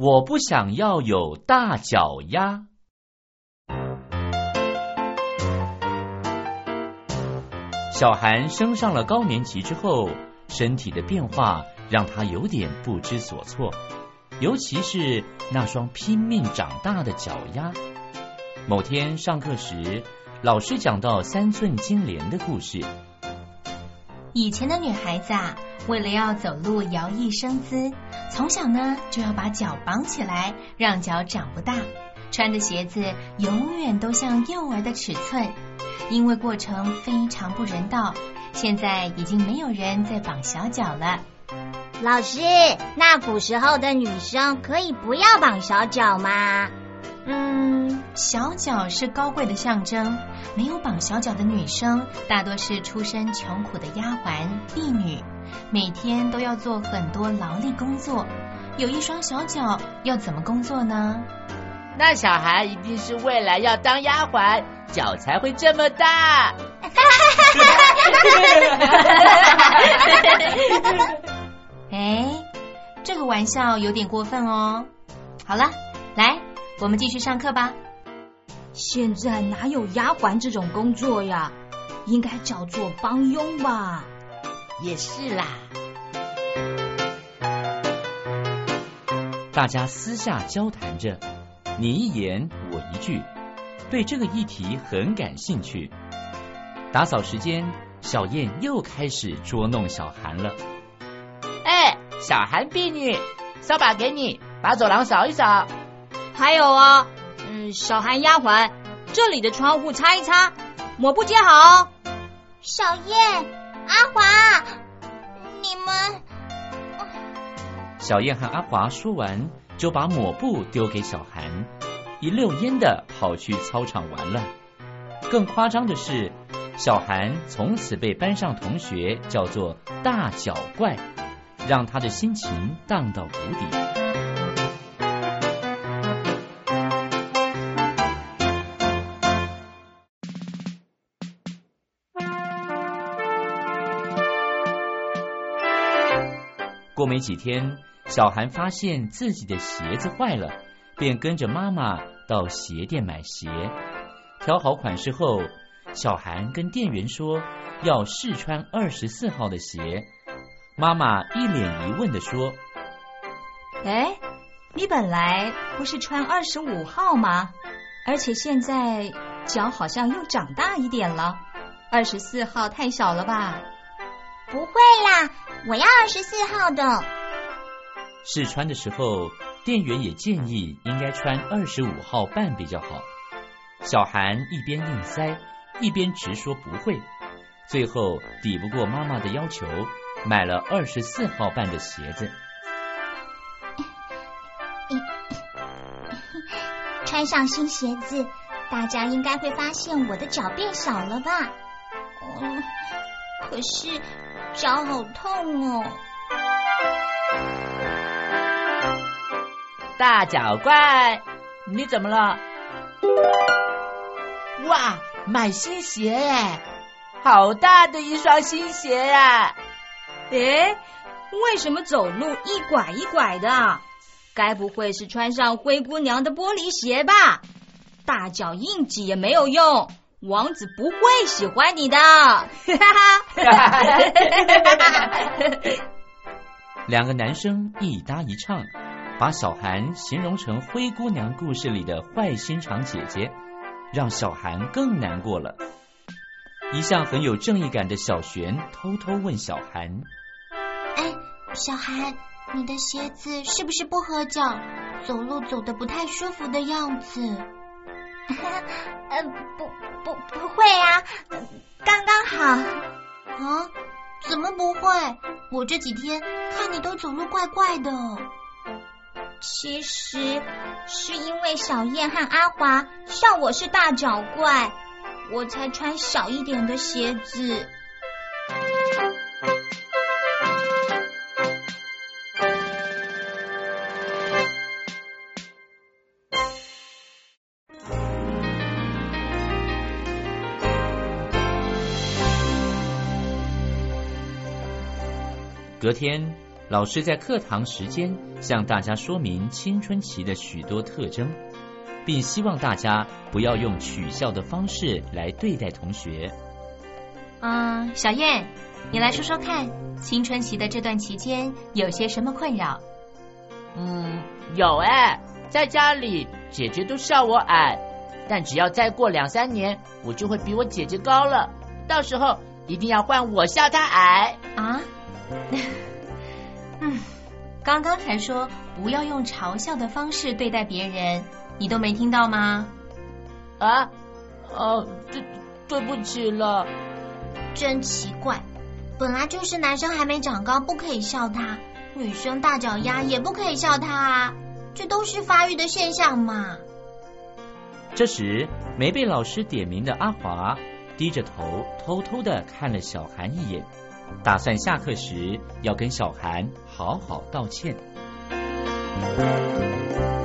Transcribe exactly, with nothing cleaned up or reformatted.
我不想要有大脚丫。小韩升上了高年级之后，身体的变化让他有点不知所措，尤其是那双拼命长大的脚丫。某天上课时，老师讲到三寸金莲的故事。 以前的女孩子啊，为了要走路摇曳生姿，从小呢就要把脚绑起来，让脚长不大，穿的鞋子永远都像幼儿的尺寸。因为过程非常不人道，现在已经没有人在绑小脚了。 老师，那古时候的女生可以不要绑小脚吗？ 嗯，小脚是高贵的象征，没有绑小脚的女生大多是出身穷苦的丫鬟婢女，每天都要做很多劳力工作，有一双小脚要怎么工作呢？ 那小孩一定是未来要当丫鬟，脚才会这么大。 哎，这个玩笑有点过分哦。好了，来，我们继续上课吧。 现在哪有丫鬟这种工作呀？应该叫做帮佣吧。 也是啦。 大家私下交谈着，你一言我一句，对这个议题很感兴趣。打扫时间，小燕又开始捉弄小韩了。 哎，小韩婢女，扫把给你，把走廊扫一扫。 还有啊，嗯，小韩丫鬟，这里的窗户擦一擦，抹布接好。 小燕、阿华，你们…… 小燕和阿华说完，就把抹布丢给小韩，一溜烟的跑去操场玩了。更夸张的是，小韩从此被班上同学叫做大脚怪，让他的心情荡到谷底。过没几天，小韩发现自己的鞋子坏了，便跟着妈妈到鞋店买鞋。挑好款式后，小韩跟店员说要试穿二十四号的鞋。妈妈一脸疑问地说： 哎，你本来不是穿二十五号吗？而且现在脚好像又长大一点了，二十四号太小了吧？ 不会啦，我要二十四号的。 试穿的时候，店员也建议应该穿二十五号半比较好。小韩一边硬塞，一边直说不会，最后抵不过妈妈的要求，买了二十四号半的鞋子。 穿上新鞋子，大家应该会发现我的脚变小了吧？嗯，可是脚好痛哦。 大脚怪，你怎么了？哇，买新鞋耶！好大的一双新鞋呀！ 诶，为什么走路一拐一拐的？该不会是穿上灰姑娘的玻璃鞋吧？大脚硬挤也没有用，王子不会喜欢你的。 两个男生一搭一唱，把小韩形容成灰姑娘故事里的坏心肠姐姐，让小韩更难过了。一向很有正义感的小璇偷偷问小韩： 哎，小韩，你的鞋子是不是不合脚，走路走得不太舒服的样子？呃，不不不会啊，刚刚好。啊？怎么不会？我这几天看你都走路怪怪的。其实是因为小燕和阿华笑我是大脚怪，我才穿小一点的鞋子。 隔天， 老师在课堂时间向大家说明青春期的许多特征，并希望大家不要用取笑的方式来对待同学。 嗯，小燕，你来说说看，青春期的这段期间有些什么困扰？ 嗯，有哎，在家里姐姐都笑我矮，但只要再过两三年，我就会比我姐姐高了，到时候一定要换我笑她矮啊。嗯，刚刚才说不要用嘲笑的方式对待别人，你都没听到吗？ 啊，哦，对，对不起了。 真奇怪，本来就是男生还没长高不可以笑他，女生大脚丫也不可以笑他啊，这都是发育的现象嘛。 这时，没被老师点名的阿华低着头偷偷地看了小涵一眼，打算下课时要跟小涵好好道歉。